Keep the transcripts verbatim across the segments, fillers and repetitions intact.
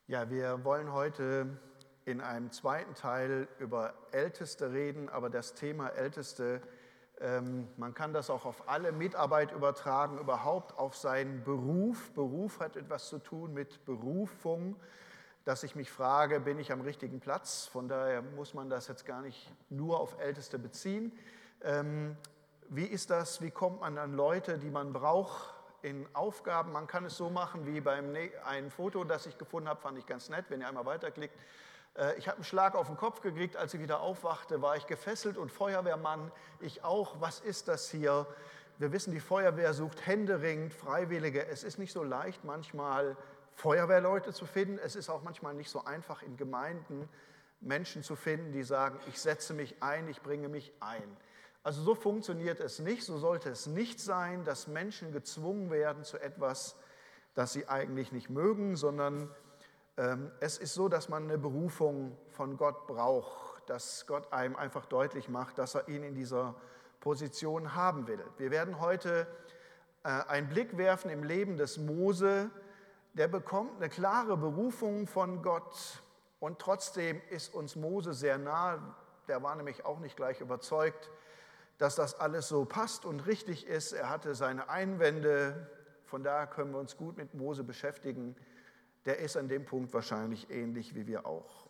Ja, wir wollen heute in einem zweiten Teil über Älteste reden, aber das Thema Älteste, ähm, man kann das auch auf alle Mitarbeit übertragen, überhaupt auf seinen Beruf. Beruf hat etwas zu tun mit Berufung, dass ich mich frage, bin ich am richtigen Platz? Von daher muss man das jetzt gar nicht nur auf Älteste beziehen. Ähm, wie ist das? Wie kommt man an Leute, die man braucht? In Aufgaben, man kann es so machen wie beim ein Foto, das ich gefunden habe, fand ich ganz nett, wenn ihr einmal weiterklickt. Ich habe einen Schlag auf den Kopf gekriegt, als ich wieder aufwachte, war ich gefesselt und Feuerwehrmann, ich auch. Was ist das hier? Wir wissen, die Feuerwehr sucht händeringend Freiwillige. Es ist nicht so leicht, manchmal Feuerwehrleute zu finden. Es ist auch manchmal nicht so einfach, in Gemeinden Menschen zu finden, die sagen, ich setze mich ein, ich bringe mich ein. Also so funktioniert es nicht, so sollte es nicht sein, dass Menschen gezwungen werden zu etwas, das sie eigentlich nicht mögen, sondern ähm, es ist so, dass man eine Berufung von Gott braucht, dass Gott einem einfach deutlich macht, dass er ihn in dieser Position haben will. Wir werden heute äh, einen Blick werfen im Leben des Mose, der bekommt eine klare Berufung von Gott und trotzdem ist uns Mose sehr nahe, der war nämlich auch nicht gleich überzeugt, dass das alles so passt und richtig ist. Er hatte seine Einwände, von daher können wir uns gut mit Mose beschäftigen. Der ist an dem Punkt wahrscheinlich ähnlich wie wir auch.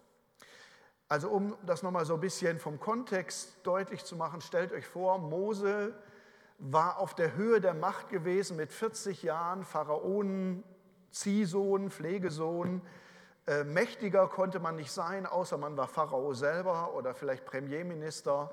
Also um das nochmal so ein bisschen vom Kontext deutlich zu machen, stellt euch vor, Mose war auf der Höhe der Macht gewesen mit vierzig Jahren, Pharaonen, Ziehsohn, Pflegesohn. Äh, mächtiger konnte man nicht sein, außer man war Pharao selber oder vielleicht Premierminister.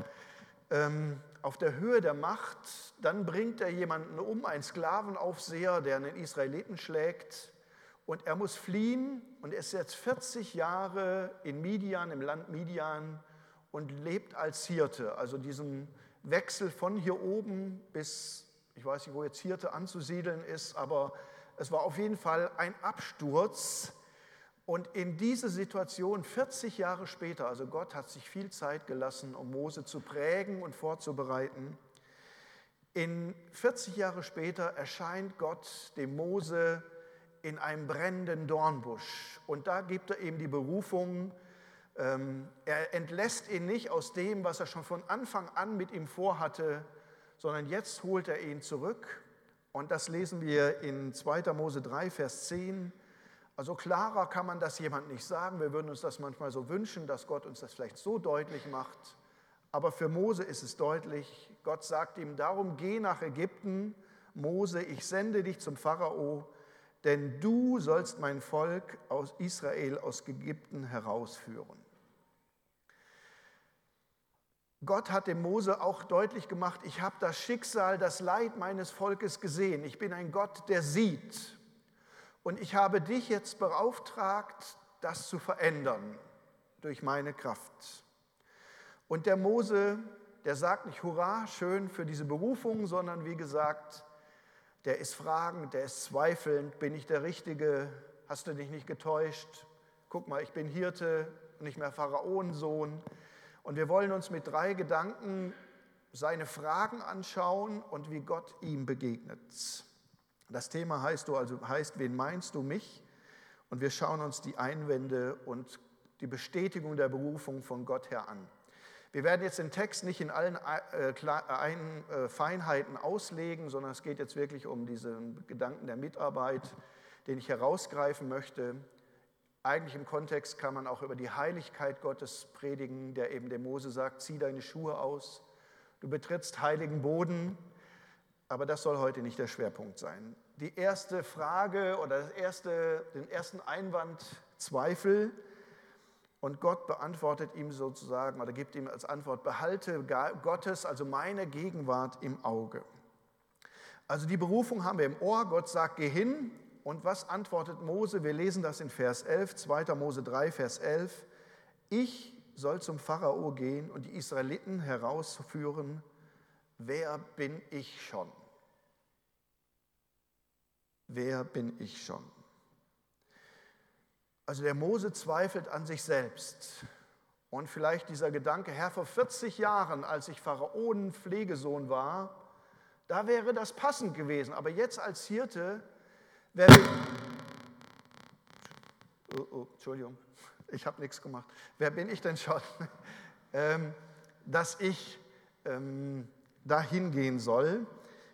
Ähm, auf der Höhe der Macht, dann bringt er jemanden um, einen Sklavenaufseher, der einen Israeliten schlägt und er muss fliehen und er ist jetzt vierzig Jahre in Midian, im Land Midian und lebt als Hirte, also diesen Wechsel von hier oben bis, ich weiß nicht, wo jetzt Hirte anzusiedeln ist, aber es war auf jeden Fall ein Absturz. Und in diese Situation, vierzig Jahre später, also Gott hat sich viel Zeit gelassen, um Mose zu prägen und vorzubereiten. In vierzig Jahre später erscheint Gott dem Mose in einem brennenden Dornbusch. Und da gibt er ihm die Berufung. Ähm, er entlässt ihn nicht aus dem, was er schon von Anfang an mit ihm vorhatte, sondern jetzt holt er ihn zurück. Und das lesen wir in zweiter Mose drei, Vers zehn. Also klarer kann man das jemand nicht sagen. Wir würden uns das manchmal so wünschen, dass Gott uns das vielleicht so deutlich macht. Aber für Mose ist es deutlich. Gott sagt ihm, darum geh nach Ägypten, Mose, ich sende dich zum Pharao, denn du sollst mein Volk aus Israel aus Ägypten herausführen. Gott hat dem Mose auch deutlich gemacht, ich habe das Schicksal, das Leid meines Volkes gesehen. Ich bin ein Gott, der sieht. Und ich habe dich jetzt beauftragt, das zu verändern durch meine Kraft. Und der Mose, der sagt nicht Hurra, schön für diese Berufung, sondern wie gesagt, der ist fragend, der ist zweifelnd, bin ich der Richtige, hast du dich nicht getäuscht? Guck mal, ich bin Hirte, nicht mehr Pharaonensohn. Und wir wollen uns mit drei Gedanken seine Fragen anschauen und wie Gott ihm begegnet. Das Thema heißt, du also, heißt, wen meinst du mich? Und wir schauen uns die Einwände und die Bestätigung der Berufung von Gott her an. Wir werden jetzt den Text nicht in allen äh, Feinheiten auslegen, sondern es geht jetzt wirklich um diesen Gedanken der Mitarbeit, den ich herausgreifen möchte. Eigentlich im Kontext kann man auch über die Heiligkeit Gottes predigen, der eben dem Mose sagt, zieh deine Schuhe aus, du betrittst heiligen Boden. Aber das soll heute nicht der Schwerpunkt sein. Die erste Frage oder das erste, den ersten Einwand, Zweifel. Und Gott beantwortet ihm sozusagen oder gibt ihm als Antwort, behalte Gottes, also meine Gegenwart im Auge. Also die Berufung haben wir im Ohr. Gott sagt, geh hin. Und was antwortet Mose? Wir lesen das in Vers elf, zweiter Mose drei, Vers elf. Ich soll zum Pharao gehen und die Israeliten herausführen. Wer bin ich schon? Wer bin ich schon? Also der Mose zweifelt an sich selbst. Und vielleicht dieser Gedanke, Herr, vor vierzig Jahren, als ich Pharaonen-Pflegesohn war, da wäre das passend gewesen. Aber jetzt als Hirte, wer bin, oh, oh, Entschuldigung, ich habe nichts gemacht. Wer bin ich denn schon? ähm, dass ich ähm, dahin gehen soll.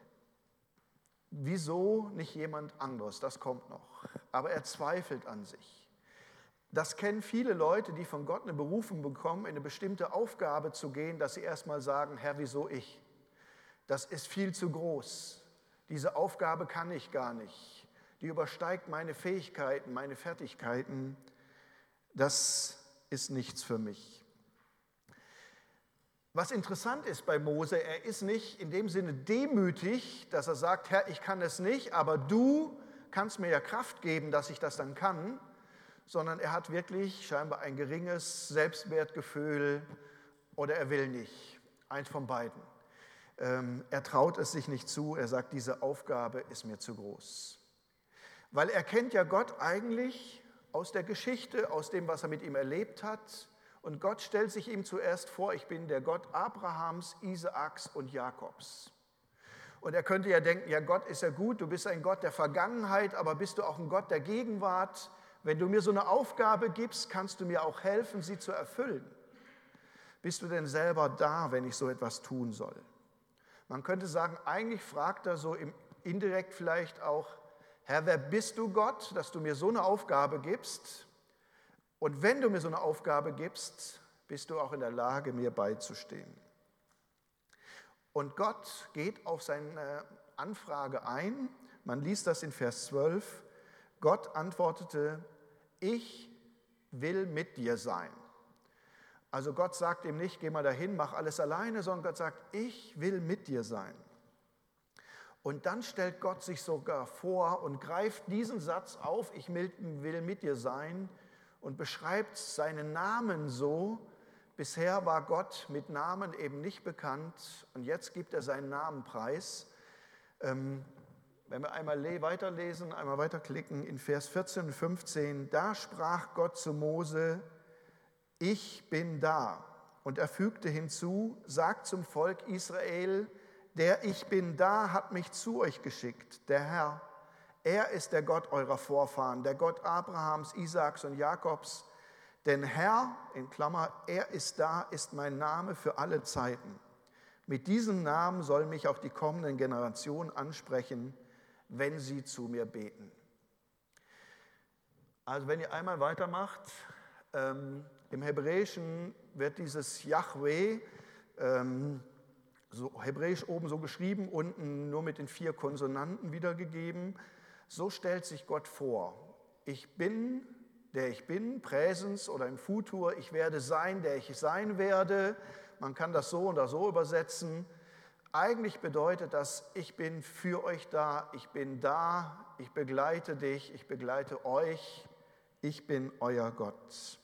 Wieso nicht jemand anderes? Das kommt noch. Aber er zweifelt an sich. Das kennen viele Leute, die von Gott eine Berufung bekommen, in eine bestimmte Aufgabe zu gehen, dass sie erstmal sagen, Herr, wieso ich? Das ist viel zu groß. Diese Aufgabe kann ich gar nicht. Die übersteigt meine Fähigkeiten, meine Fertigkeiten. Das ist nichts für mich. Was interessant ist bei Mose, er ist nicht in dem Sinne demütig, dass er sagt, Herr, ich kann es nicht, aber du kannst mir ja Kraft geben, dass ich das dann kann, sondern er hat wirklich scheinbar ein geringes Selbstwertgefühl oder er will nicht, eins von beiden. Ähm, er traut es sich nicht zu, er sagt, diese Aufgabe ist mir zu groß. Weil er kennt ja Gott eigentlich aus der Geschichte, aus dem, was er mit ihm erlebt hat. Und Gott stellt sich ihm zuerst vor, ich bin der Gott Abrahams, Isaaks und Jakobs. Und er könnte ja denken, ja Gott ist ja gut, du bist ein Gott der Vergangenheit, aber bist du auch ein Gott der Gegenwart? Wenn du mir so eine Aufgabe gibst, kannst du mir auch helfen, sie zu erfüllen. Bist du denn selber da, wenn ich so etwas tun soll? Man könnte sagen, eigentlich fragt er so im indirekt vielleicht auch, Herr, wer bist du Gott, dass du mir so eine Aufgabe gibst? Und wenn du mir so eine Aufgabe gibst, bist du auch in der Lage, mir beizustehen. Und Gott geht auf seine Anfrage ein. Man liest das in Vers zwölf. Gott antwortete, ich will mit dir sein. Also Gott sagt ihm nicht, geh mal dahin, mach alles alleine, sondern Gott sagt, ich will mit dir sein. Und dann stellt Gott sich sogar vor und greift diesen Satz auf, ich will mit dir sein, und beschreibt seinen Namen so. Bisher war Gott mit Namen eben nicht bekannt und jetzt gibt er seinen Namen preis. Ähm, wenn wir einmal weiterlesen, einmal weiterklicken in Vers vierzehn und fünfzehn, da sprach Gott zu Mose, ich bin da. Und er fügte hinzu, sagt zum Volk Israel, der Ich bin da hat mich zu euch geschickt, der Herr. Er ist der Gott eurer Vorfahren, der Gott Abrahams, Isaaks und Jakobs. Denn Herr, in Klammer, er ist da, ist mein Name für alle Zeiten. Mit diesem Namen sollen mich auch die kommenden Generationen ansprechen, wenn sie zu mir beten. Also wenn ihr einmal weitermacht, ähm, im Hebräischen wird dieses Yahweh, ähm, so hebräisch oben so geschrieben, unten nur mit den vier Konsonanten wiedergegeben. So stellt sich Gott vor, ich bin, der ich bin, Präsens oder im Futur, ich werde sein, der ich sein werde. Man kann das so oder so übersetzen. Eigentlich bedeutet das, ich bin für euch da, ich bin da, ich begleite dich, ich begleite euch, ich bin euer Gott.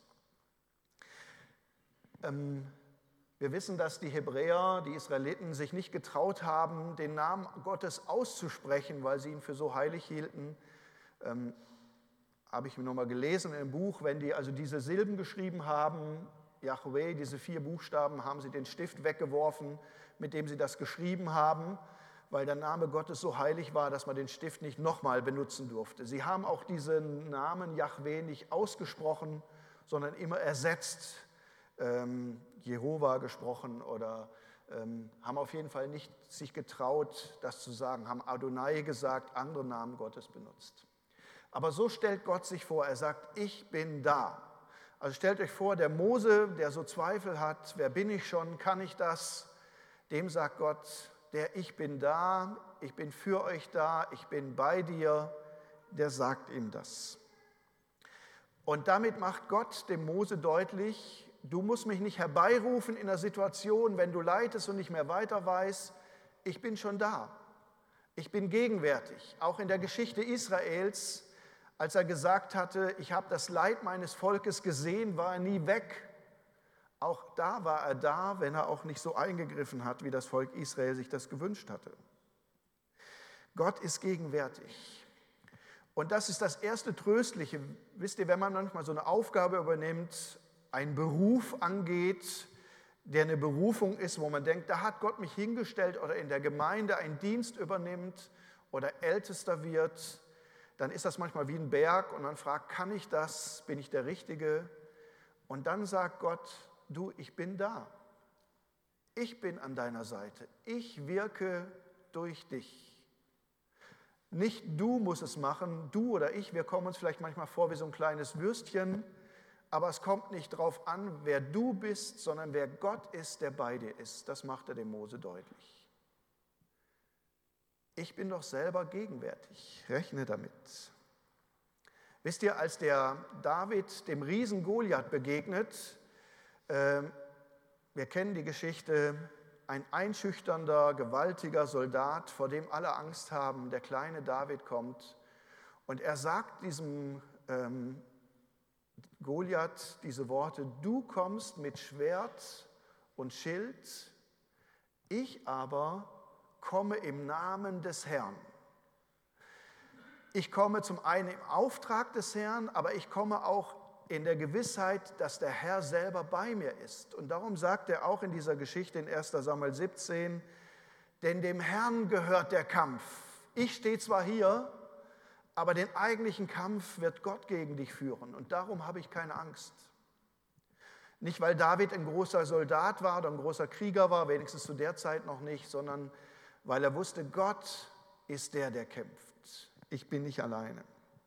Ähm, Wir wissen, dass die Hebräer, die Israeliten, sich nicht getraut haben, den Namen Gottes auszusprechen, weil sie ihn für so heilig hielten. Ähm, habe ich mir nochmal gelesen im Buch, wenn die also diese Silben geschrieben haben, Yahweh, diese vier Buchstaben, haben sie den Stift weggeworfen, mit dem sie das geschrieben haben, weil der Name Gottes so heilig war, dass man den Stift nicht nochmal benutzen durfte. Sie haben auch diesen Namen Yahweh nicht ausgesprochen, sondern immer ersetzt. Ähm, Jehova gesprochen oder ähm, haben auf jeden Fall nicht sich getraut, das zu sagen, haben Adonai gesagt, andere Namen Gottes benutzt. Aber so stellt Gott sich vor, er sagt, ich bin da. Also stellt euch vor, der Mose, der so Zweifel hat, wer bin ich schon, kann ich das? Dem sagt Gott, der ich bin da, ich bin für euch da, ich bin bei dir, der sagt ihm das. Und damit macht Gott dem Mose deutlich, du musst mich nicht herbeirufen in der Situation, wenn du leidest und nicht mehr weiter weißt. Ich bin schon da. Ich bin gegenwärtig. Auch in der Geschichte Israels, als er gesagt hatte, ich habe das Leid meines Volkes gesehen, war er nie weg. Auch da war er da, wenn er auch nicht so eingegriffen hat, wie das Volk Israel sich das gewünscht hatte. Gott ist gegenwärtig. Und das ist das erste Tröstliche. Wisst ihr, wenn man manchmal so eine Aufgabe übernimmt, einen Beruf angeht, der eine Berufung ist, wo man denkt, da hat Gott mich hingestellt oder in der Gemeinde einen Dienst übernimmt oder Ältester wird, dann ist das manchmal wie ein Berg und man fragt, kann ich das, bin ich der Richtige? Und dann sagt Gott, du, ich bin da. Ich bin an deiner Seite. Ich wirke durch dich. Nicht du musst es machen, du oder ich, wir kommen uns vielleicht manchmal vor wie so ein kleines Würstchen, aber es kommt nicht darauf an, wer du bist, sondern wer Gott ist, der bei dir ist. Das macht er dem Mose deutlich. Ich bin doch selber gegenwärtig, rechne damit. Wisst ihr, als der David dem Riesen Goliath begegnet, äh, wir kennen die Geschichte, ein einschüchternder, gewaltiger Soldat, vor dem alle Angst haben, der kleine David kommt und er sagt diesem ähm, Goliath diese Worte, du kommst mit Schwert und Schild, ich aber komme im Namen des Herrn. Ich komme zum einen im Auftrag des Herrn, aber ich komme auch in der Gewissheit, dass der Herr selber bei mir ist. Und darum sagt er auch in dieser Geschichte in erster Samuel siebzehn, denn dem Herrn gehört der Kampf. Ich stehe zwar hier, aber den eigentlichen Kampf wird Gott gegen dich führen. Und darum habe ich keine Angst. Nicht, weil David ein großer Soldat war oder ein großer Krieger war, wenigstens zu der Zeit noch nicht, sondern weil er wusste, Gott ist der, der kämpft. Ich bin nicht alleine.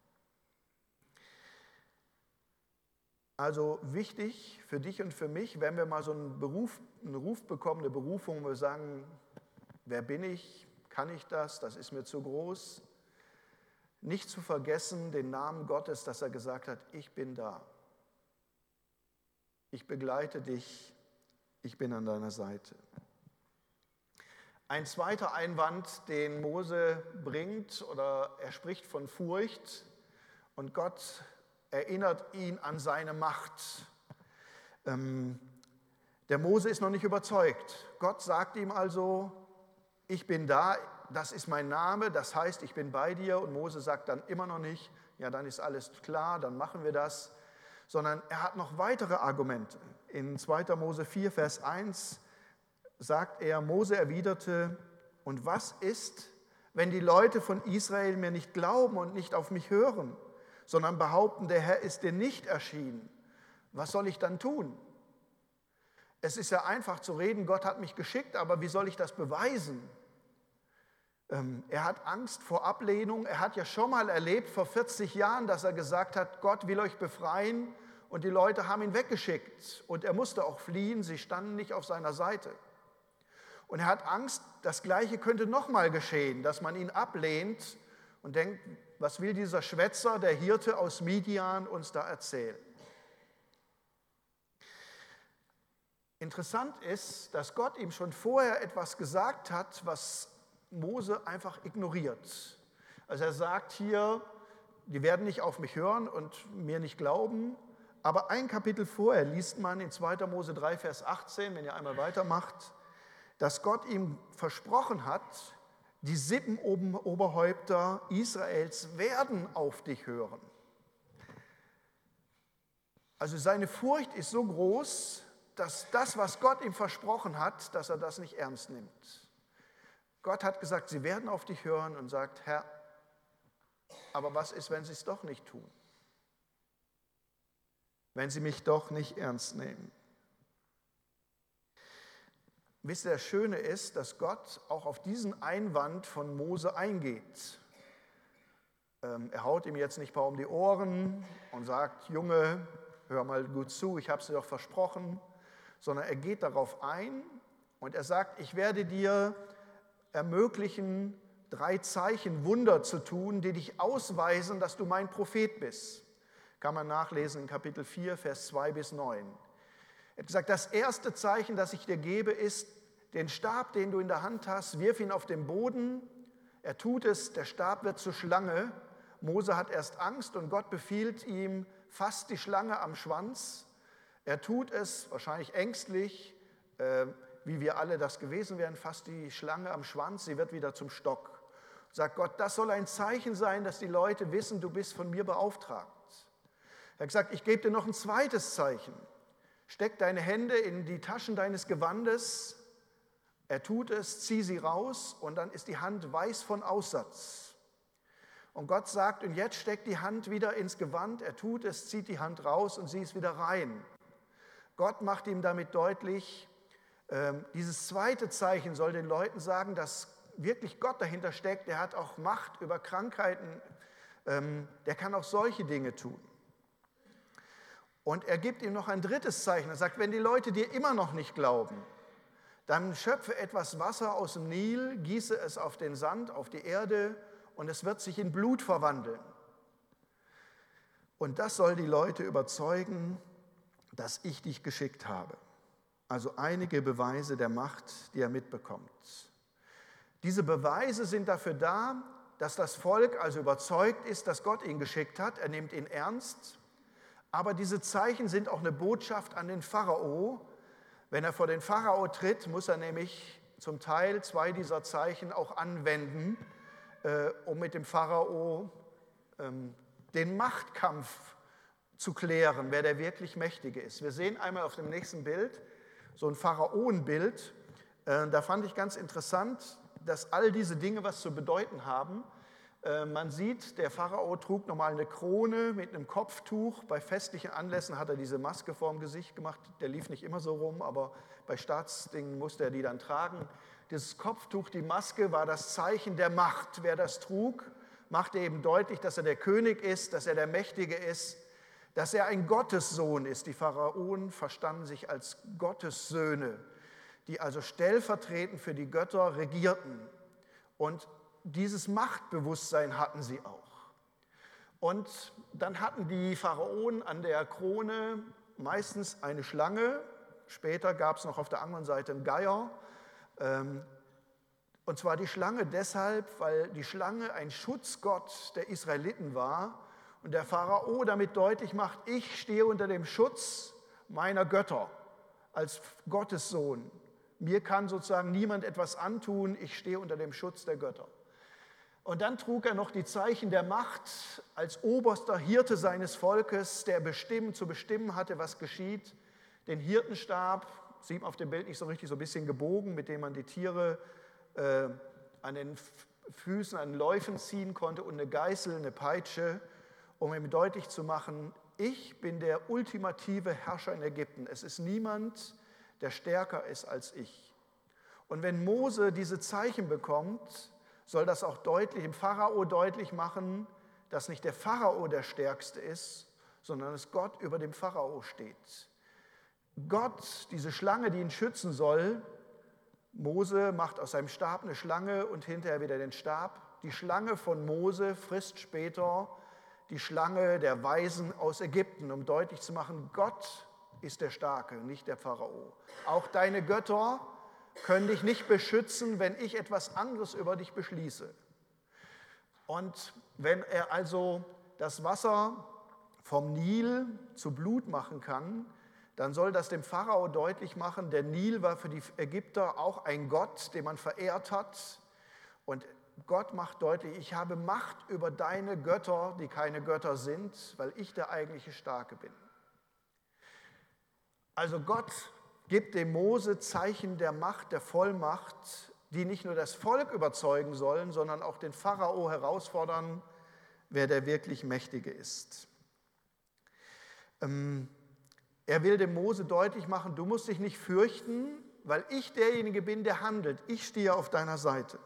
Also wichtig für dich und für mich, wenn wir mal so einen Beruf, einen Ruf bekommen, eine Berufung, wo wir sagen, wer bin ich, kann ich das, das ist mir zu groß, nicht zu vergessen den Namen Gottes, dass er gesagt hat, ich bin da. Ich begleite dich, ich bin an deiner Seite. Ein zweiter Einwand, den Mose bringt, oder er spricht von Furcht und Gott erinnert ihn an seine Macht. Ähm, der Mose ist noch nicht überzeugt. Gott sagt ihm also, ich bin da, das ist mein Name, das heißt, ich bin bei dir. Und Mose sagt dann immer noch nicht, ja, dann ist alles klar, dann machen wir das. Sondern er hat noch weitere Argumente. In zweiter Mose vier, Vers eins sagt er, Mose erwiderte, und was ist, wenn die Leute von Israel mir nicht glauben und nicht auf mich hören, sondern behaupten, der Herr ist dir nicht erschienen? Was soll ich dann tun? Es ist ja einfach zu reden, Gott hat mich geschickt, aber wie soll ich das beweisen? Ähm, er hat Angst vor Ablehnung. Er hat ja schon mal erlebt vor vierzig Jahren, dass er gesagt hat, Gott will euch befreien, und die Leute haben ihn weggeschickt und er musste auch fliehen, sie standen nicht auf seiner Seite. Und er hat Angst, das Gleiche könnte nochmal geschehen, dass man ihn ablehnt und denkt, was will dieser Schwätzer, der Hirte aus Midian, uns da erzählen? Interessant ist, dass Gott ihm schon vorher etwas gesagt hat, was Mose einfach ignoriert. Also er sagt hier, die werden nicht auf mich hören und mir nicht glauben, aber ein Kapitel vorher liest man in zweiter Mose drei, Vers achtzehn, wenn ihr einmal weitermacht, dass Gott ihm versprochen hat, die Sippenoberhäupter Israels werden auf dich hören. Also seine Furcht ist so groß, dass das, was Gott ihm versprochen hat, dass er das nicht ernst nimmt. Gott hat gesagt, sie werden auf dich hören und sagt, Herr, aber was ist, wenn sie es doch nicht tun? Wenn sie mich doch nicht ernst nehmen? Wisst ihr, das Schöne ist, dass Gott auch auf diesen Einwand von Mose eingeht. Ähm, er haut ihm jetzt nicht mal um die Ohren und sagt, Junge, hör mal gut zu, ich habe es dir doch versprochen, sondern er geht darauf ein und er sagt, ich werde dir ermöglichen, drei Zeichen, Wunder zu tun, die dich ausweisen, dass du mein Prophet bist. Kann man nachlesen in Kapitel vier, Vers zwei bis neun. Er hat gesagt, das erste Zeichen, das ich dir gebe, ist, den Stab, den du in der Hand hast, wirf ihn auf den Boden. Er tut es, der Stab wird zur Schlange. Mose hat erst Angst und Gott befiehlt ihm, fass die Schlange am Schwanz. Er tut es, wahrscheinlich ängstlich, äh, wie wir alle das gewesen wären, fasst die Schlange am Schwanz, sie wird wieder zum Stock. Sagt Gott, das soll ein Zeichen sein, dass die Leute wissen, du bist von mir beauftragt. Er hat gesagt, ich gebe dir noch ein zweites Zeichen. Steck deine Hände in die Taschen deines Gewandes. Er tut es, zieh sie raus und dann ist die Hand weiß von Aussatz. Und Gott sagt, und jetzt steckt die Hand wieder ins Gewand, er tut es, zieht die Hand raus und sie ist wieder rein. Gott macht ihm damit deutlich, ähm, dieses zweite Zeichen soll den Leuten sagen, dass wirklich Gott dahinter steckt, der hat auch Macht über Krankheiten, ähm, der kann auch solche Dinge tun. Und er gibt ihm noch ein drittes Zeichen, er sagt, wenn die Leute dir immer noch nicht glauben, dann schöpfe etwas Wasser aus dem Nil, gieße es auf den Sand, auf die Erde und es wird sich in Blut verwandeln. Und das soll die Leute überzeugen, dass ich dich geschickt habe. Also einige Beweise der Macht, die er mitbekommt. Diese Beweise sind dafür da, dass das Volk also überzeugt ist, dass Gott ihn geschickt hat. Er nimmt ihn ernst. Aber diese Zeichen sind auch eine Botschaft an den Pharao. Wenn er vor den Pharao tritt, muss er nämlich zum Teil zwei dieser Zeichen auch anwenden, äh, um mit dem Pharao ähm, den Machtkampf zu klären, wer der wirklich Mächtige ist. Wir sehen einmal auf dem nächsten Bild so ein Pharaonenbild. Äh, da fand ich ganz interessant, dass all diese Dinge was zu bedeuten haben. Äh, man sieht, der Pharao trug normal eine Krone mit einem Kopftuch. Bei festlichen Anlässen hat er diese Maske vorm Gesicht gemacht. Der lief nicht immer so rum, aber bei Staatsdingen musste er die dann tragen. Dieses Kopftuch, die Maske, war das Zeichen der Macht. Wer das trug, machte eben deutlich, dass er der König ist, dass er der Mächtige ist, dass er ein Gottessohn ist. Die Pharaonen verstanden sich als Gottessöhne, die also stellvertretend für die Götter regierten. Und dieses Machtbewusstsein hatten sie auch. Und dann hatten die Pharaonen an der Krone meistens eine Schlange. Später gab es noch auf der anderen Seite einen Geier. Und zwar die Schlange deshalb, weil die Schlange ein Schutzgott der Israeliten war. Und der Pharao damit deutlich macht, ich stehe unter dem Schutz meiner Götter als Gottessohn. Mir kann sozusagen niemand etwas antun, ich stehe unter dem Schutz der Götter. Und dann trug er noch die Zeichen der Macht als oberster Hirte seines Volkes, der bestimmen, zu bestimmen hatte, was geschieht. Den Hirtenstab, sieht man auf dem Bild nicht so richtig, so ein bisschen gebogen, mit dem man die Tiere äh, an den Füßen, an den Läufen ziehen konnte, und eine Geißel, eine Peitsche, um ihm deutlich zu machen, ich bin der ultimative Herrscher in Ägypten. Es ist niemand, der stärker ist als ich. Und wenn Mose diese Zeichen bekommt, soll das auch deutlich, dem Pharao deutlich machen, dass nicht der Pharao der Stärkste ist, sondern dass Gott über dem Pharao steht. Gott, diese Schlange, die ihn schützen soll, Mose macht aus seinem Stab eine Schlange und hinterher wieder den Stab. Die Schlange von Mose frisst später die Schlange der Weisen aus Ägypten, um deutlich zu machen, Gott ist der Starke, nicht der Pharao. Auch deine Götter können dich nicht beschützen, wenn ich etwas anderes über dich beschließe. Und wenn er also das Wasser vom Nil zu Blut machen kann, dann soll das dem Pharao deutlich machen, der Nil war für die Ägypter auch ein Gott, den man verehrt hat. Und Gott macht deutlich, ich habe Macht über deine Götter, die keine Götter sind, weil ich der eigentliche Starke bin. Also Gott gibt dem Mose Zeichen der Macht, der Vollmacht, die nicht nur das Volk überzeugen sollen, sondern auch den Pharao herausfordern, wer der wirklich Mächtige ist. Ähm, er will dem Mose deutlich machen, du musst dich nicht fürchten, weil ich derjenige bin, der handelt. Ich stehe auf deiner Seite.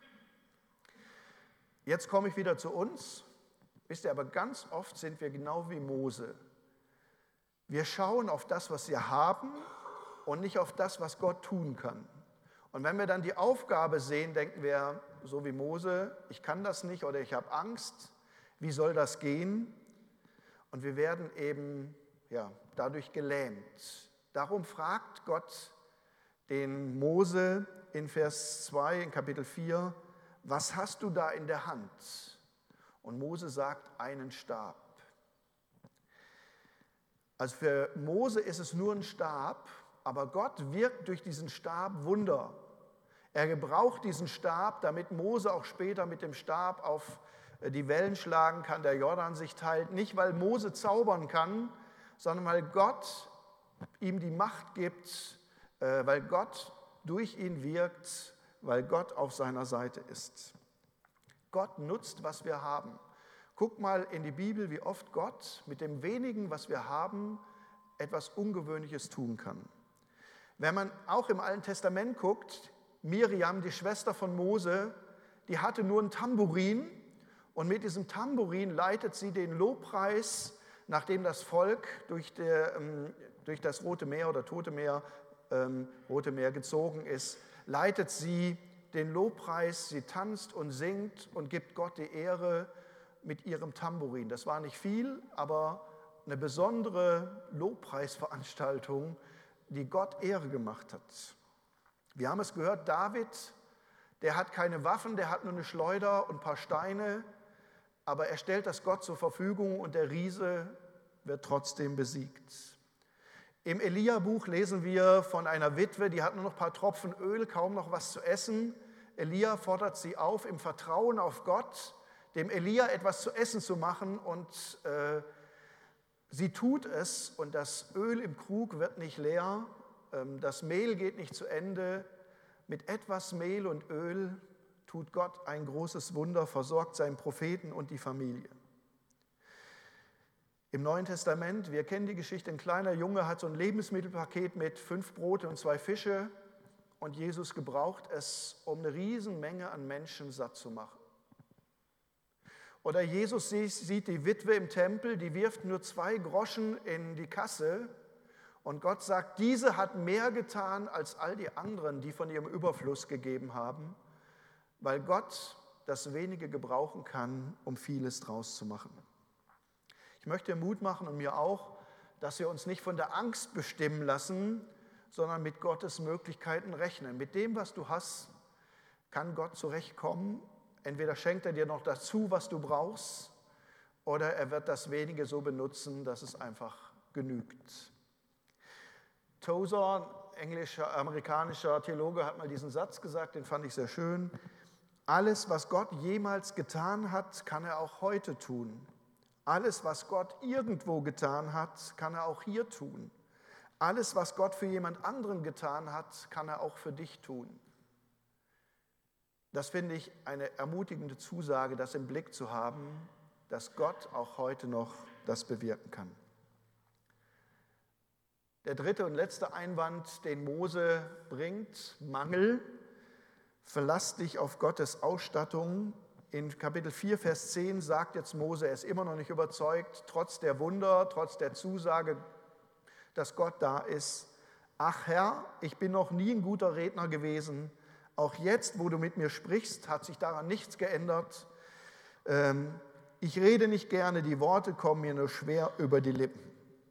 Jetzt komme ich wieder zu uns. Wisst ihr, aber ganz oft sind wir genau wie Mose. Wir schauen auf das, was wir haben und nicht auf das, was Gott tun kann. Und wenn wir dann die Aufgabe sehen, denken wir, so wie Mose, ich kann das nicht oder ich habe Angst, wie soll das gehen? Und wir werden eben ja, dadurch gelähmt. Darum fragt Gott den Mose in Vers zwei, in Kapitel vier, was hast du da in der Hand? Und Mose sagt, einen Stab. Also für Mose ist es nur ein Stab, aber Gott wirkt durch diesen Stab Wunder. Er gebraucht diesen Stab, damit Mose auch später mit dem Stab auf die Wellen schlagen kann, der Jordan sich teilt. Nicht, weil Mose zaubern kann, sondern weil Gott ihm die Macht gibt, weil Gott durch ihn wirkt, weil Gott auf seiner Seite ist. Gott nutzt, was wir haben. Guck mal in die Bibel, wie oft Gott mit dem wenigen, was wir haben, etwas Ungewöhnliches tun kann. Wenn man auch im Alten Testament guckt, Miriam, die Schwester von Mose, die hatte nur ein Tambourin und mit diesem Tambourin leitet sie den Lobpreis, nachdem das Volk durch, der, ähm, durch das Rote Meer oder Tote Meer, ähm, Rote Meer gezogen ist, leitet sie den Lobpreis, sie tanzt und singt und gibt Gott die Ehre mit ihrem Tambourin. Das war nicht viel, aber eine besondere Lobpreisveranstaltung, die Gott Ehre gemacht hat. Wir haben es gehört, David, der hat keine Waffen, der hat nur eine Schleuder und ein paar Steine, aber er stellt das Gott zur Verfügung und der Riese wird trotzdem besiegt. Im Elia-Buch lesen wir von einer Witwe, die hat nur noch ein paar Tropfen Öl, kaum noch was zu essen. Elia fordert sie auf, im Vertrauen auf Gott, dem Elia etwas zu essen zu machen und äh, sie tut es und das Öl im Krug wird nicht leer, ähm, das Mehl geht nicht zu Ende. Mit etwas Mehl und Öl tut Gott ein großes Wunder, versorgt seinen Propheten und die Familie. Im Neuen Testament, wir kennen die Geschichte, ein kleiner Junge hat so ein Lebensmittelpaket mit fünf Brote und zwei Fische und Jesus gebraucht es, um eine Riesenmenge an Menschen satt zu machen. Oder Jesus sieht die Witwe im Tempel, die wirft nur zwei Groschen in die Kasse und Gott sagt, diese hat mehr getan als all die anderen, die von ihrem Überfluss gegeben haben, weil Gott das Wenige gebrauchen kann, um vieles draus zu machen. Ich möchte dir Mut machen und mir auch, dass wir uns nicht von der Angst bestimmen lassen, sondern mit Gottes Möglichkeiten rechnen. Mit dem, was du hast, kann Gott zurechtkommen. Entweder schenkt er dir noch dazu, was du brauchst, oder er wird das Wenige so benutzen, dass es einfach genügt. Tozer, englischer, amerikanischer Theologe, hat mal diesen Satz gesagt, den fand ich sehr schön. Alles, was Gott jemals getan hat, kann er auch heute tun. Alles, was Gott irgendwo getan hat, kann er auch hier tun. Alles, was Gott für jemand anderen getan hat, kann er auch für dich tun. Das finde ich eine ermutigende Zusage, das im Blick zu haben, dass Gott auch heute noch das bewirken kann. Der dritte und letzte Einwand, den Mose bringt, Mangel. Verlass dich auf Gottes Ausstattung. In Kapitel vier, Vers zehn sagt jetzt Mose, er ist immer noch nicht überzeugt, trotz der Wunder, trotz der Zusage, dass Gott da ist. Ach Herr, ich bin noch nie ein guter Redner gewesen. Auch jetzt, wo du mit mir sprichst, hat sich daran nichts geändert. Ich rede nicht gerne, die Worte kommen mir nur schwer über die Lippen.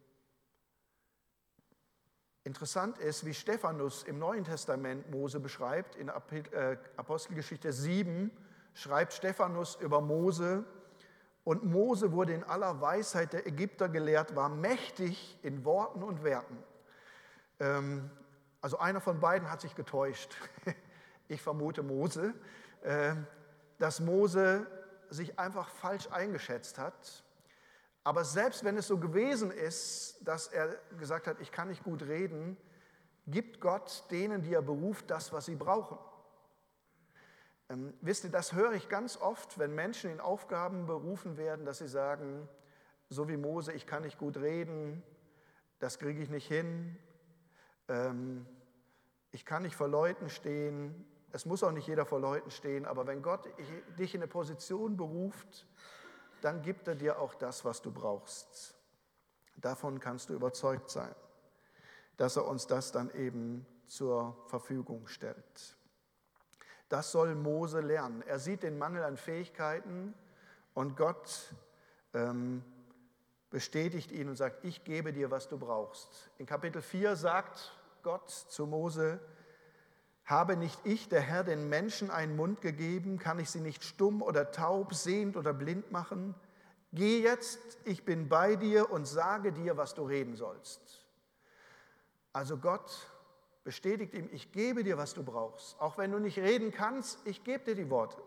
Interessant ist, wie Stephanus im Neuen Testament Mose beschreibt, in Apostelgeschichte sieben, schreibt Stephanus über Mose, und Mose wurde in aller Weisheit der Ägypter gelehrt, war mächtig in Worten und Werken. Ähm, also einer von beiden hat sich getäuscht. Ich vermute Mose, äh, dass Mose sich einfach falsch eingeschätzt hat. Aber selbst wenn es so gewesen ist, dass er gesagt hat, ich kann nicht gut reden, gibt Gott denen, die er beruft, das, was sie brauchen. Ähm, wisst ihr, das höre ich ganz oft, wenn Menschen in Aufgaben berufen werden, dass sie sagen, so wie Mose, ich kann nicht gut reden, das kriege ich nicht hin, ähm, ich kann nicht vor Leuten stehen, es muss auch nicht jeder vor Leuten stehen, aber wenn Gott dich in eine Position beruft, dann gibt er dir auch das, was du brauchst. Davon kannst du überzeugt sein, dass er uns das dann eben zur Verfügung stellt. Das soll Mose lernen. Er sieht den Mangel an Fähigkeiten und Gott ähm, bestätigt ihn und sagt, ich gebe dir, was du brauchst. In Kapitel vier sagt Gott zu Mose, habe nicht ich, der Herr, den Menschen einen Mund gegeben, kann ich sie nicht stumm oder taub, sehend oder blind machen? Geh jetzt, ich bin bei dir und sage dir, was du reden sollst. Also Gott bestätigt ihm, ich gebe dir, was du brauchst. Auch wenn du nicht reden kannst, ich gebe dir die Worte.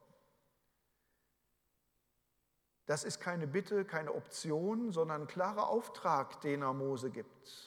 Das ist keine Bitte, keine Option, sondern ein klarer Auftrag, den er Mose gibt.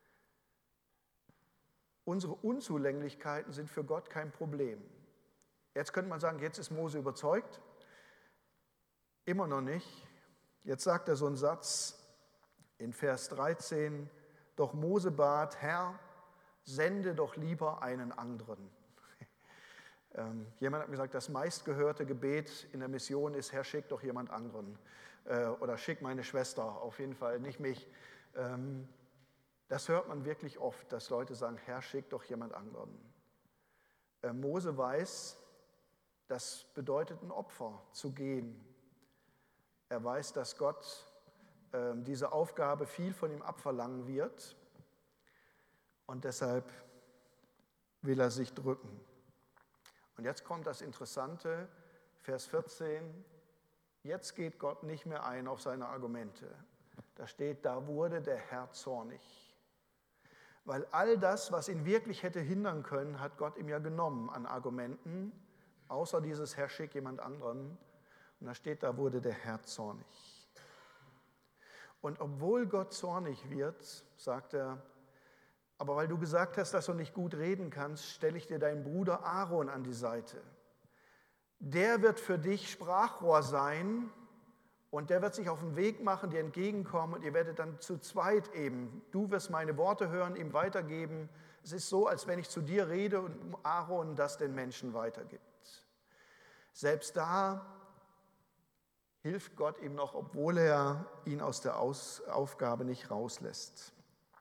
Unsere Unzulänglichkeiten sind für Gott kein Problem. Jetzt könnte man sagen, jetzt ist Mose überzeugt. Immer noch nicht. Jetzt sagt er so einen Satz in Vers dreizehn, doch Mose bat, Herr, sende doch lieber einen anderen. ähm, jemand hat mir gesagt, das meistgehörte Gebet in der Mission ist, Herr, schick doch jemand anderen. Äh, oder schick meine Schwester, auf jeden Fall, nicht mich. Ähm, das hört man wirklich oft, dass Leute sagen, Herr, schick doch jemand anderen. Äh, Mose weiß, das bedeutet ein Opfer, zu gehen. Er weiß, dass Gott äh, diese Aufgabe viel von ihm abverlangen wird und deshalb will er sich drücken. Und jetzt kommt das Interessante, Vers vierzehn, jetzt geht Gott nicht mehr ein auf seine Argumente. Da steht, da wurde der Herr zornig. Weil all das, was ihn wirklich hätte hindern können, hat Gott ihm ja genommen an Argumenten, außer dieses Herr, schick jemand anderen. Und da steht, da wurde der Herr zornig. Und obwohl Gott zornig wird, sagt er, aber weil du gesagt hast, dass du nicht gut reden kannst, stelle ich dir deinen Bruder Aaron an die Seite. Der wird für dich Sprachrohr sein und der wird sich auf den Weg machen, dir entgegenkommen und ihr werdet dann zu zweit eben, du wirst meine Worte hören, ihm weitergeben. Es ist so, als wenn ich zu dir rede und Aaron das den Menschen weitergibt. Selbst da hilft Gott ihm noch, obwohl er ihn aus der Aus- Aufgabe nicht rauslässt.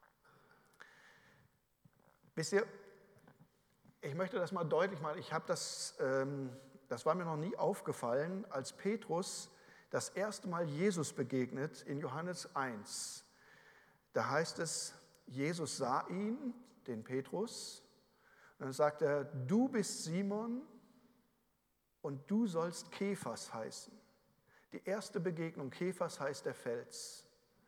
Wisst ihr, ich möchte das mal deutlich machen, ich habe das, ähm, das war mir noch nie aufgefallen, als Petrus das erste Mal Jesus begegnet in Johannes eins. Da heißt es, Jesus sah ihn, den Petrus, und dann sagt er, du bist Simon und du sollst Kephas heißen. Die erste Begegnung, Kephas heißt der Fels.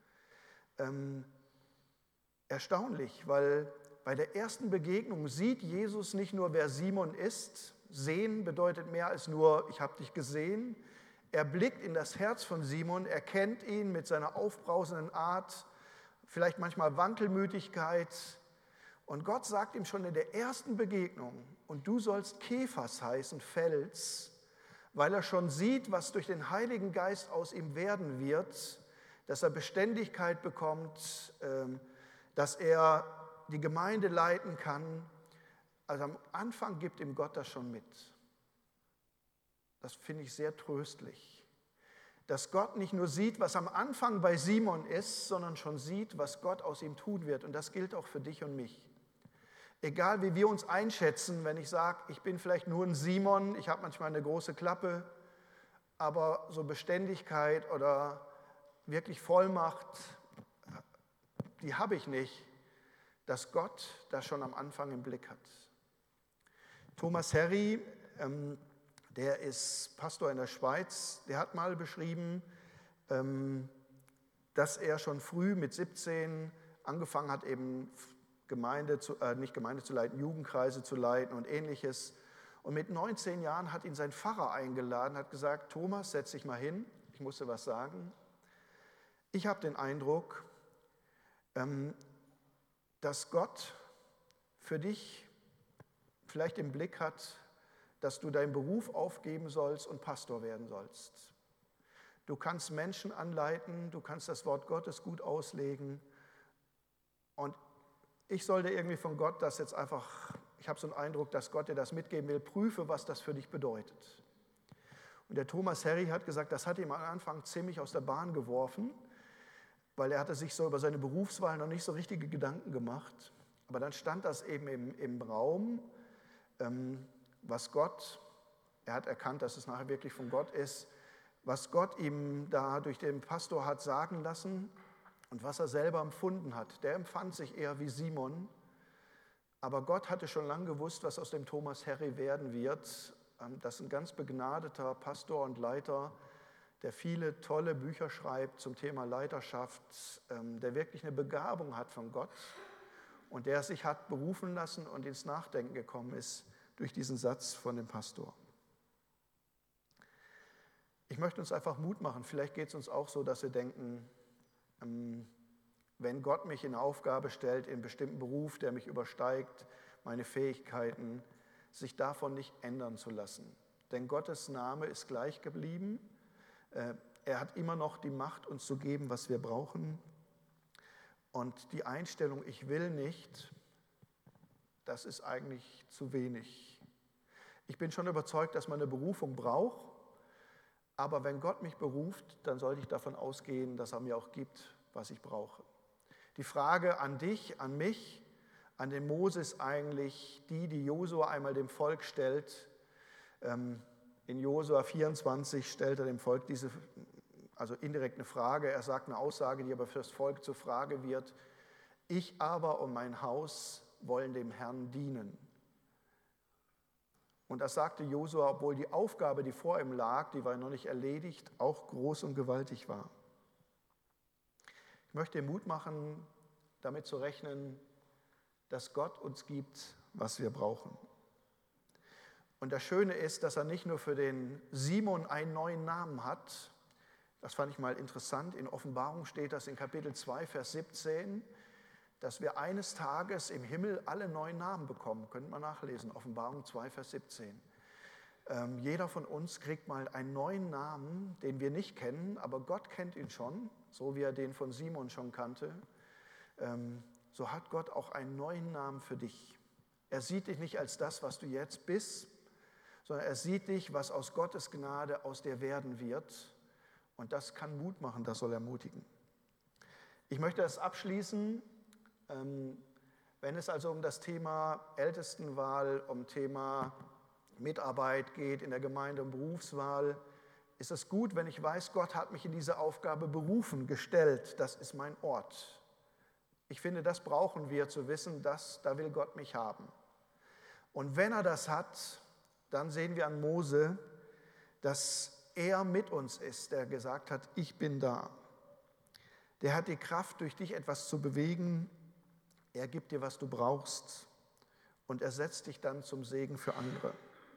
Ähm, erstaunlich, weil bei der ersten Begegnung sieht Jesus nicht nur, wer Simon ist. Sehen bedeutet mehr als nur, ich habe dich gesehen. Er blickt in das Herz von Simon, er kennt ihn mit seiner aufbrausenden Art, vielleicht manchmal Wankelmütigkeit. Und Gott sagt ihm schon in der ersten Begegnung, und du sollst Kephas heißen, Fels, weil er schon sieht, was durch den Heiligen Geist aus ihm werden wird, dass er Beständigkeit bekommt, dass er die Gemeinde leiten kann. Also am Anfang gibt ihm Gott das schon mit. Das finde ich sehr tröstlich. Dass Gott nicht nur sieht, was am Anfang bei Simon ist, sondern schon sieht, was Gott aus ihm tun wird. Und das gilt auch für dich und mich. Egal wie wir uns einschätzen, wenn ich sage, ich bin vielleicht nur ein Simon, ich habe manchmal eine große Klappe, aber so Beständigkeit oder wirklich Vollmacht, die habe ich nicht, dass Gott das schon am Anfang im Blick hat. Thomas Harry, ähm, der ist Pastor in der Schweiz, der hat mal beschrieben, ähm, dass er schon früh mit siebzehn angefangen hat, eben Gemeinde zu, äh, nicht Gemeinde zu leiten, Jugendkreise zu leiten und ähnliches. Und mit neunzehn Jahren hat ihn sein Pfarrer eingeladen, hat gesagt, Thomas, setz dich mal hin, ich muss dir was sagen. Ich habe den Eindruck, ähm, dass Gott für dich vielleicht im Blick hat, dass du deinen Beruf aufgeben sollst und Pastor werden sollst. Du kannst Menschen anleiten, du kannst das Wort Gottes gut auslegen. Und ich sollte irgendwie von Gott das jetzt einfach, ich habe so einen Eindruck, dass Gott dir das mitgeben will, prüfe, was das für dich bedeutet. Und der Thomas Harry hat gesagt, das hat ihm am Anfang ziemlich aus der Bahn geworfen, weil er hatte sich so über seine Berufswahl noch nicht so richtige Gedanken gemacht. Aber dann stand das eben im, im Raum, ähm, was Gott, er hat erkannt, dass es nachher wirklich von Gott ist, was Gott ihm da durch den Pastor hat sagen lassen und was er selber empfunden hat. Der empfand sich eher wie Simon, aber Gott hatte schon lange gewusst, was aus dem Thomas Harry werden wird. Das ist ein ganz begnadeter Pastor und Leiter, der viele tolle Bücher schreibt zum Thema Leiterschaft, der wirklich eine Begabung hat von Gott und der sich hat berufen lassen und ins Nachdenken gekommen ist durch diesen Satz von dem Pastor. Ich möchte uns einfach Mut machen. Vielleicht geht es uns auch so, dass wir denken, wenn Gott mich in eine Aufgabe stellt, in einen bestimmten Beruf, der mich übersteigt, meine Fähigkeiten, sich davon nicht ändern zu lassen. Denn Gottes Name ist gleich geblieben. Er hat immer noch die Macht, uns zu geben, was wir brauchen. Und die Einstellung, ich will nicht, das ist eigentlich zu wenig. Ich bin schon überzeugt, dass man eine Berufung braucht. Aber wenn Gott mich beruft, dann sollte ich davon ausgehen, dass er mir auch gibt, was ich brauche. Die Frage an dich, an mich, an den Mose ist eigentlich die, die Josua einmal dem Volk stellt. In Josua vierundzwanzig stellt er dem Volk diese, also indirekt eine Frage. Er sagt eine Aussage, die aber fürs Volk zur Frage wird. Ich aber und mein Haus wollen dem Herrn dienen. Und das sagte Josua, obwohl die Aufgabe, die vor ihm lag, die war noch nicht erledigt, auch groß und gewaltig war. Ich möchte dir Mut machen, damit zu rechnen, dass Gott uns gibt, was wir brauchen. Und das Schöne ist, dass er nicht nur für den Simon einen neuen Namen hat. Das fand ich mal interessant. In Offenbarung steht das in Kapitel zwei, Vers siebzehn, dass wir eines Tages im Himmel alle neuen Namen bekommen. Könnt man nachlesen, Offenbarung zwei, Vers siebzehn. Ähm, jeder von uns kriegt mal einen neuen Namen, den wir nicht kennen, aber Gott kennt ihn schon, so wie er den von Simon schon kannte. Ähm, so hat Gott auch einen neuen Namen für dich. Er sieht dich nicht als das, was du jetzt bist, sondern er sieht dich, was aus Gottes Gnade aus dir werden wird. Und das kann Mut machen, das soll ermutigen. Ich möchte das abschließen. Wenn es also um das Thema Ältestenwahl, um Thema Mitarbeit geht in der Gemeinde, um Berufswahl, ist es gut, wenn ich weiß, Gott hat mich in diese Aufgabe berufen, gestellt. Das ist mein Ort. Ich finde, das brauchen wir, zu wissen, dass da will Gott mich haben. Und wenn er das hat, dann sehen wir an Mose, dass er mit uns ist, der gesagt hat, ich bin da. Der hat die Kraft, durch dich etwas zu bewegen. Er gibt dir, was du brauchst, und er setzt dich dann zum Segen für andere.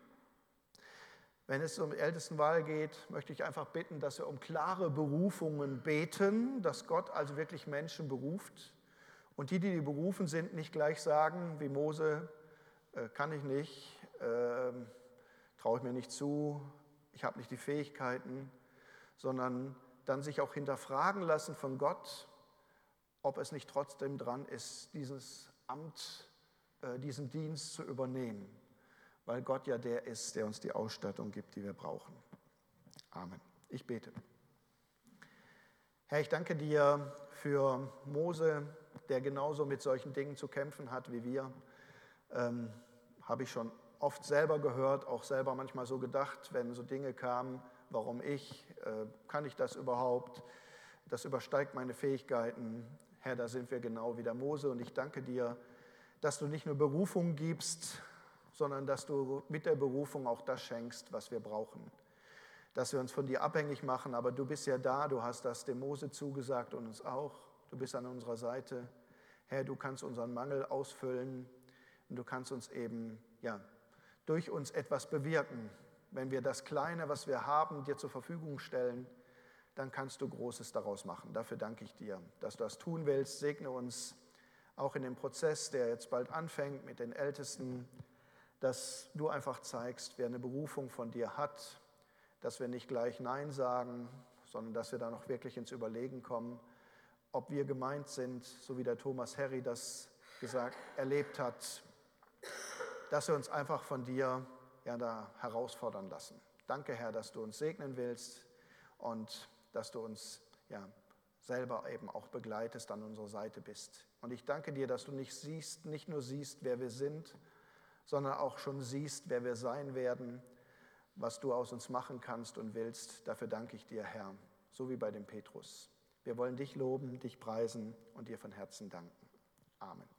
Wenn es um Ältestenwahl geht, möchte ich einfach bitten, dass wir um klare Berufungen beten, dass Gott also wirklich Menschen beruft. Und die, die berufen sind, nicht gleich sagen, wie Mose, äh, kann ich nicht, äh, traue ich mir nicht zu, ich habe nicht die Fähigkeiten, sondern dann sich auch hinterfragen lassen von Gott, ob es nicht trotzdem dran ist, dieses Amt, äh, diesen Dienst zu übernehmen, weil Gott ja der ist, der uns die Ausstattung gibt, die wir brauchen. Amen. Ich bete. Herr, ich danke dir für Mose, der genauso mit solchen Dingen zu kämpfen hat wie wir. Ähm, habe ich schon oft selber gehört, auch selber manchmal so gedacht, wenn so Dinge kamen, warum ich, äh, kann ich das überhaupt? Das übersteigt meine Fähigkeiten. Herr, da sind wir genau wie der Mose, und ich danke dir, dass du nicht nur Berufung gibst, sondern dass du mit der Berufung auch das schenkst, was wir brauchen. Dass wir uns von dir abhängig machen, aber du bist ja da, du hast das dem Mose zugesagt und uns auch. Du bist an unserer Seite. Herr, du kannst unseren Mangel ausfüllen und du kannst uns eben, ja, durch uns etwas bewirken. Wenn wir das Kleine, was wir haben, dir zur Verfügung stellen, dann kannst du Großes daraus machen. Dafür danke ich dir, dass du das tun willst. Segne uns auch in dem Prozess, der jetzt bald anfängt mit den Ältesten, dass du einfach zeigst, wer eine Berufung von dir hat, dass wir nicht gleich Nein sagen, sondern dass wir da noch wirklich ins Überlegen kommen, ob wir gemeint sind, so wie der Thomas Harry das gesagt, erlebt hat, dass wir uns einfach von dir ja, da herausfordern lassen. Danke, Herr, dass du uns segnen willst und dass du uns ja, selber eben auch begleitest, an unserer Seite bist. Und ich danke dir, dass du nicht siehst, nicht nur siehst, wer wir sind, sondern auch schon siehst, wer wir sein werden, was du aus uns machen kannst und willst. Dafür danke ich dir, Herr, so wie bei dem Petrus. Wir wollen dich loben, dich preisen und dir von Herzen danken. Amen.